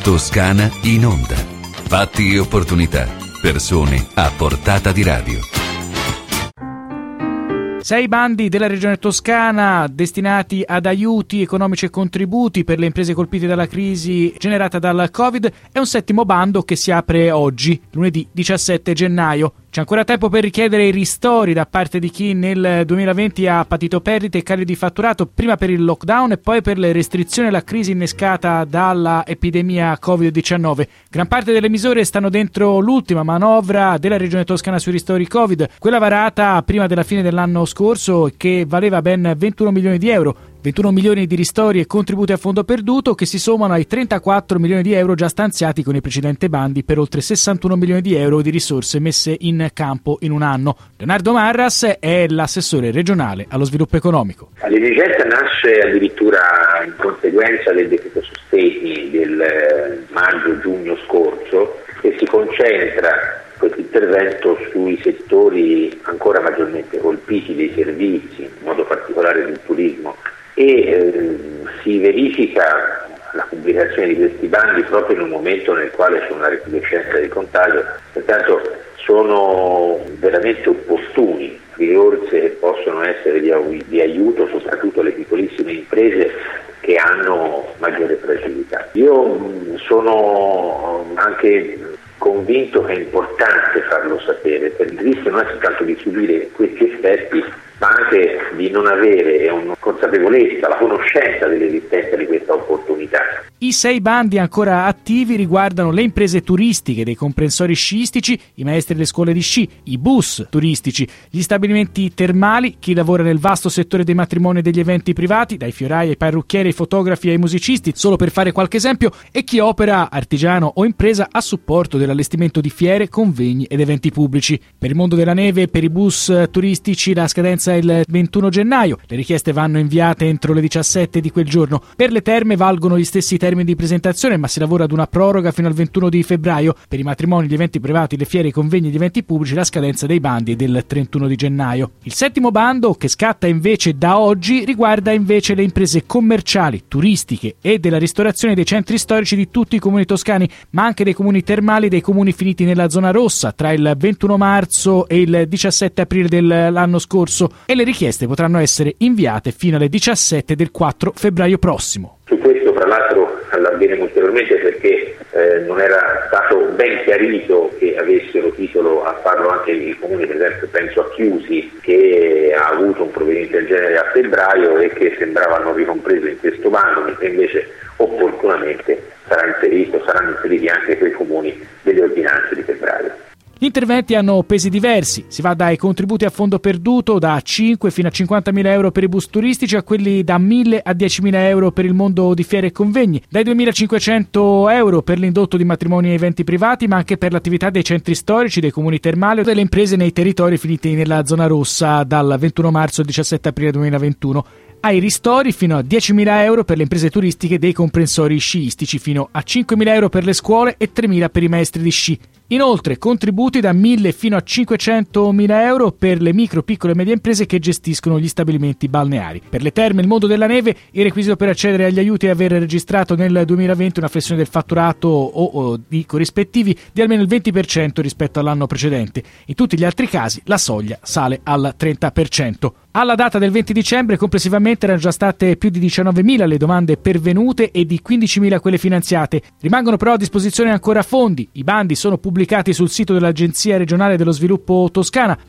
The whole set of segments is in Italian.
Toscana in onda. Fatti e opportunità. Persone a portata di radio. 6 bandi della Regione Toscana destinati ad aiuti economici e contributi per le imprese colpite dalla crisi generata dal Covid e un 7° bando che si apre oggi, lunedì 17 gennaio. C'è ancora tempo per richiedere i ristori da parte di chi nel 2020 ha patito perdite e cali di fatturato, prima per il lockdown e poi per le restrizioni alla crisi innescata dalla epidemia Covid-19. Gran parte delle misure stanno dentro l'ultima manovra della Regione Toscana sui ristori Covid, quella varata prima della fine dell'anno scorso che valeva ben 21 milioni di euro. 21 milioni di ristori e contributi a fondo perduto che si sommano ai 34 milioni di euro già stanziati con i precedenti bandi per oltre 61 milioni di euro di risorse messe in campo in un anno. Leonardo Marras è l'assessore regionale allo sviluppo economico. L'esigenza nasce addirittura in conseguenza del decreto sostegni del maggio-giugno scorso e si concentra questo intervento sui settori ancora maggiormente colpiti dei servizi, in modo particolare del turismo, e si verifica la pubblicazione di questi bandi proprio in un momento nel quale c'è una recrudescenza del contagio, pertanto sono veramente opportuni risorse che possono essere di aiuto soprattutto alle piccolissime imprese che hanno maggiore fragilità. Io sono anche convinto che è importante farlo sapere, perché il rischio non è soltanto di subire questi effetti, ma anche di non avere una consapevolezza, la conoscenza dell'esistenza di questa opportunità. I 6 bandi ancora attivi riguardano le imprese turistiche, dei comprensori sciistici, i maestri delle scuole di sci, i bus turistici, gli stabilimenti termali, chi lavora nel vasto settore dei matrimoni e degli eventi privati, dai fiorai ai parrucchieri, ai fotografi ai musicisti, solo per fare qualche esempio, e chi opera, artigiano o impresa, a supporto dell'allestimento di fiere, convegni ed eventi pubblici. Per il mondo della neve e per i bus turistici la scadenza è il 21 gennaio, le richieste vanno inviate entro le 17 di quel giorno. Per le terme valgono gli stessi termini di presentazione, ma si lavora ad una proroga fino al 21 di febbraio. Per i matrimoni, gli eventi privati, le fiere, i convegni e gli eventi pubblici la scadenza dei bandi è del 31 di gennaio. Il 7° bando, che scatta invece da oggi, riguarda invece le imprese commerciali, turistiche e della ristorazione dei centri storici di tutti i comuni toscani, ma anche dei comuni termali e dei comuni finiti nella zona rossa tra il 21 marzo e il 17 aprile dell'anno scorso, e le richieste potranno essere inviate fino alle 17 del 4 febbraio prossimo. Su questo, tra l'altro, allargheremo ulteriormente perché non era stato ben chiarito che avessero titolo a farlo anche i comuni, per esempio penso a Chiusi, che ha avuto un provvedimento del genere a febbraio e che sembrava non ricompreso in questo bando, mentre invece opportunamente saranno inseriti anche quei comuni delle ordinanze di febbraio. Gli interventi hanno pesi diversi, si va dai contributi a fondo perduto da 5 fino a 50.000 euro per i bus turistici a quelli da 1.000 a 10.000 euro per il mondo di fiere e convegni, dai 2.500 euro per l'indotto di matrimoni e eventi privati, ma anche per l'attività dei centri storici, dei comuni termali o delle imprese nei territori finiti nella zona rossa dal 21 marzo al 17 aprile 2021. Ai ristori fino a 10.000 euro per le imprese turistiche dei comprensori sciistici, fino a 5.000 euro per le scuole e 3.000 per i maestri di sci. Inoltre contributi da 1.000 fino a 500.000 euro per le micro, piccole e medie imprese che gestiscono gli stabilimenti balneari. Per le terme e il mondo della neve, il requisito per accedere agli aiuti è aver registrato nel 2020 una flessione del fatturato o di corrispettivi di almeno il 20% rispetto all'anno precedente. In tutti gli altri casi la soglia sale al 30%. Alla data del 20 dicembre complessivamente erano già state più di 19.000 le domande pervenute e di 15.000 quelle finanziate. Rimangono però a disposizione ancora fondi. I bandi sono pubblicati sul sito dell'Agenzia regionale dello sviluppo toscana,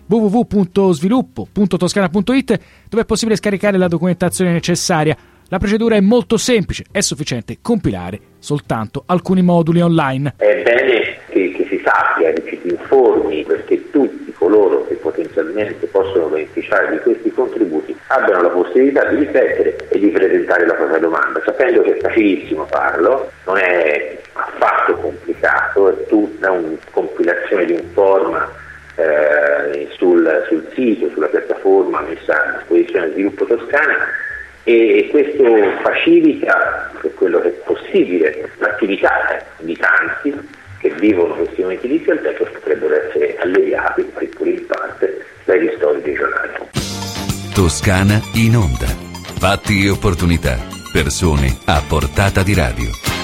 www.sviluppo.toscana.it, dove è possibile scaricare la documentazione necessaria. La procedura è molto semplice, è sufficiente compilare soltanto alcuni moduli online. È bene che si sappia, che ci si informi, perché tutti coloro che potenzialmente possono beneficiare di questi contributi abbiano la possibilità di riflettere e di presentare la propria domanda, sapendo che è facilissimo farlo, non è affatto complicato, è tutta una compilazione di un form sul sito, sulla piattaforma messa a disposizione del Sviluppo Toscana, e questo facilita, per quello che è possibile, l'attività di tanti che vivono questi momenti di difficoltà che potrebbero essere alleviati, seppur in parte, dai ristori regionali. Toscana in onda. Fatti e opportunità. Persone a portata di radio.